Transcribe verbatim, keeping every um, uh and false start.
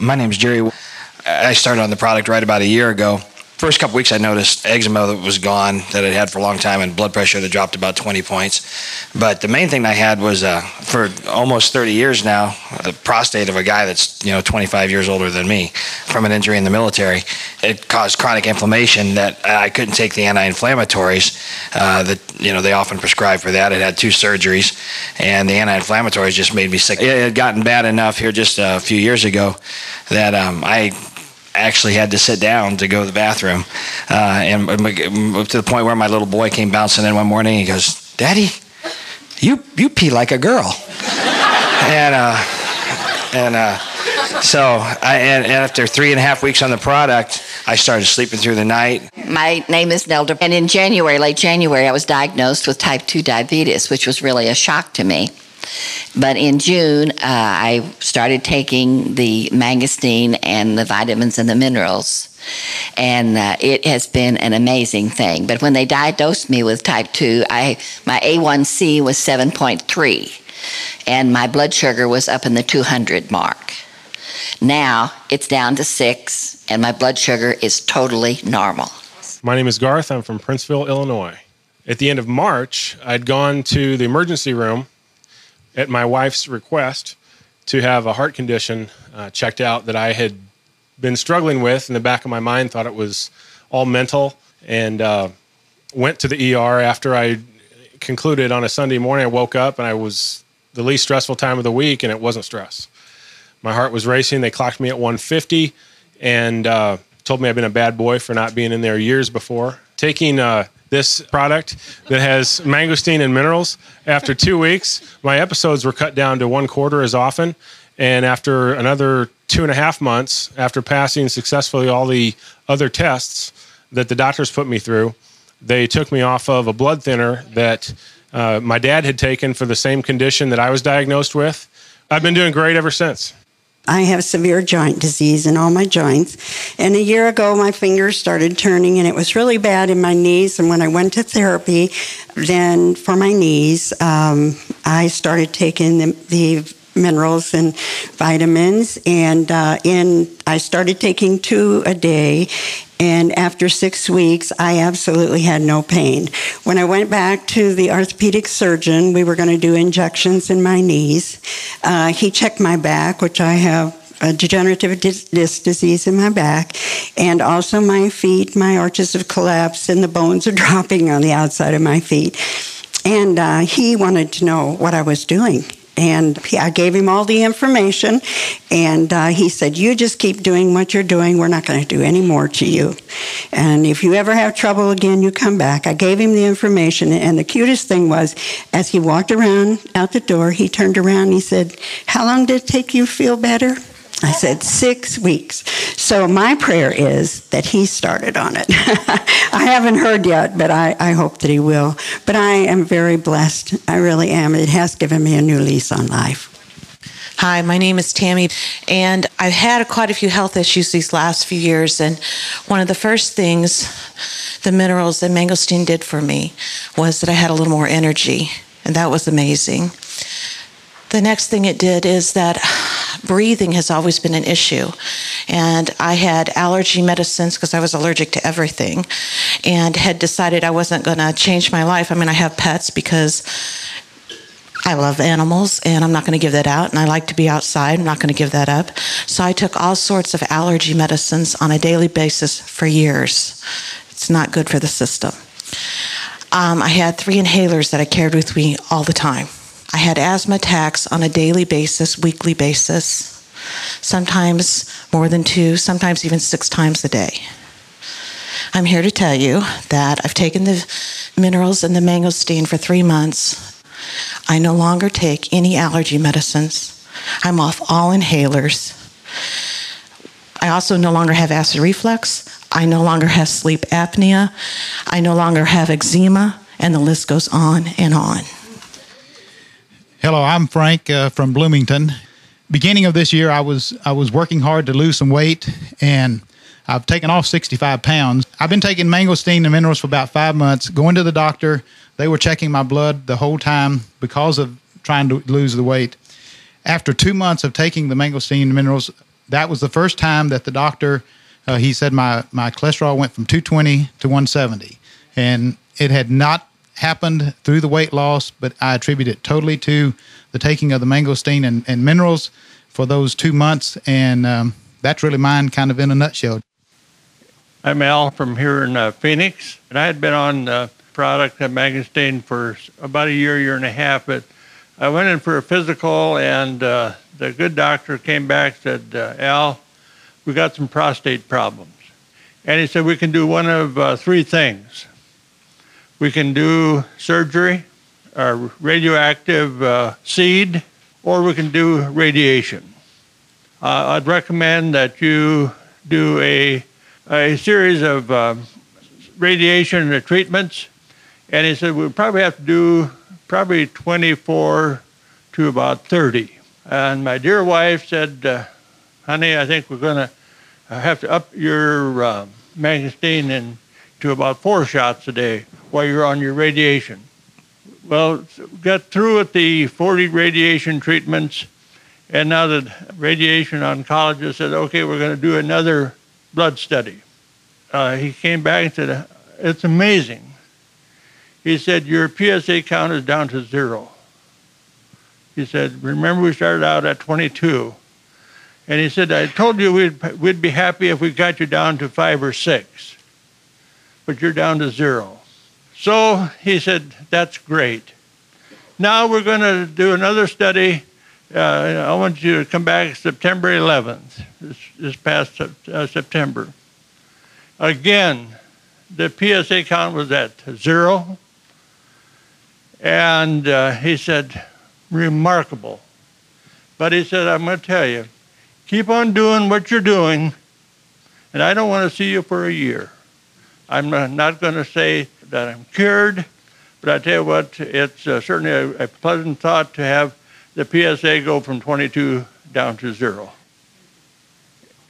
My name's Jerry. I started on the product right about a year ago. First couple weeks I noticed eczema that was gone that I'd had for a long time, and blood pressure that dropped about twenty points. But the main thing I had was, uh, for almost thirty years now, the prostate of a guy that's, you know, twenty-five years older than me from an injury in the military. It caused chronic inflammation that I couldn't take the anti-inflammatories uh, that, you know, they often prescribe for that. It had two surgeries, and the anti-inflammatories just made me sick. It had gotten bad enough here just a few years ago that um, I actually had to sit down to go to the bathroom, uh, and to the point where my little boy came bouncing in one morning. He goes, "Daddy, you you pee like a girl." and uh, and uh, so I, and, and after three and a half weeks on the product, I started sleeping through the night. My name is Nelda, and in January, late January, I was diagnosed with type two diabetes, which was really a shock to me. But in June, uh, I started taking the mangosteen and the vitamins and the minerals, and uh, it has been an amazing thing. But when they diagnosed me with type two, I, my A one C was seven point three, and my blood sugar was up in the two hundred mark. Now it's down to six, and my blood sugar is totally normal. My name is Garth. I'm from Princeville, Illinois. At the end of March, I'd gone to the emergency room at my wife's request to have a heart condition uh, checked out that I had been struggling with. In the back of my mind, thought it was all mental, and uh, went to the E R after I concluded on a Sunday morning. I woke up and I was the least stressful time of the week, and it wasn't stress. My heart was racing. They clocked me at one fifty and uh, told me I'd been a bad boy for not being in there years before. Taking uh, this product that has mangosteen and minerals, after two weeks, my episodes were cut down to one quarter as often. And after another two and a half months, after passing successfully all the other tests that the doctors put me through, they took me off of a blood thinner that uh, my dad had taken for the same condition that I was diagnosed with. I've been doing great ever since. I have severe joint disease in all my joints. And a year ago, my fingers started turning, and it was really bad in my knees. And when I went to therapy, then for my knees, um, I started taking the, the minerals and vitamins. And uh, in I started taking two a day. And after six weeks, I absolutely had no pain. When I went back to the orthopedic surgeon, we were going to do injections in my knees. Uh, he checked my back, which I have a degenerative disc disease in my back, and also my feet. My arches have collapsed, and the bones are dropping on the outside of my feet. And uh, he wanted to know what I was doing. And I gave him all the information, and uh, he said, "You just keep doing what you're doing. We're not going to do any more to you. And if you ever have trouble again, you come back." I gave him the information, and the cutest thing was, as he walked around out the door, he turned around and he said, "How long did it take you to feel better?" I said, six weeks. So my prayer is that he started on it. I haven't heard yet, but I, I hope that he will. But I am very blessed. I really am. It has given me a new lease on life. Hi, my name is Tammy, and I've had quite a few health issues these last few years, and one of the first things the minerals and mangosteen did for me was that I had a little more energy, and that was amazing. The next thing it did is that breathing has always been an issue, and I had allergy medicines because I was allergic to everything, and had decided I wasn't going to change my life. I mean, I have pets because I love animals, and I'm not going to give that out, and I like to be outside. I'm not going to give that up. So I took all sorts of allergy medicines on a daily basis for years. It's not good for the system. Um, I had three inhalers that I carried with me all the time. I had asthma attacks on a daily basis, weekly basis, sometimes more than two, sometimes even six times a day. I'm here to tell you that I've taken the minerals and the mangosteen for three months. I no longer take any allergy medicines. I'm off all inhalers. I also no longer have acid reflux. I no longer have sleep apnea. I no longer have eczema, and the list goes on and on. Hello, I'm Frank uh, from Bloomington. Beginning of this year, I was I was working hard to lose some weight, and I've taken off sixty-five pounds. I've been taking mangosteen and minerals for about five months, going to the doctor. They were checking my blood the whole time because of trying to lose the weight. After two months of taking the mangosteen and minerals, that was the first time that the doctor, uh, he said my, my cholesterol went from two twenty to one seventy. And it had not happened through the weight loss, but I attribute it totally to the taking of the mangosteen and, and minerals for those two months. And um, that's really mine kind of in a nutshell. I'm Al from here in uh, Phoenix, and I had been on the product of mangosteen for about a year, year and a half, but I went in for a physical, and uh, the good doctor came back and said, uh, Al, we got some prostate problems. And he said, we can do one of uh, three things. We can do surgery, or radioactive uh, seed, or we can do radiation. Uh, I'd recommend that you do a, a series of um, radiation treatments. And he said, we'll probably have to do probably twenty-four to about thirty. And my dear wife said, uh, honey, I think we're going to have to up your uh, mangosteen in to about four shots a day while you're on your radiation. Well, got through with the forty radiation treatments, and now the radiation oncologist said, okay, we're going to do another blood study. Uh, he came back and said, it's amazing. He said, your P S A count is down to zero. He said, remember we started out at twenty-two. And he said, I told you we'd, we'd be happy if we got you down to five or six, but you're down to zero. So he said, that's great. Now we're going to do another study. Uh, I want you to come back September eleventh, this, this past uh, September. Again, the P S A count was at zero. And uh, he said, remarkable. But he said, I'm going to tell you, keep on doing what you're doing, and I don't want to see you for a year. I'm not going to say that I'm cured, but I tell you what, it's uh, certainly a, a pleasant thought to have the P S A go from twenty-two down to zero.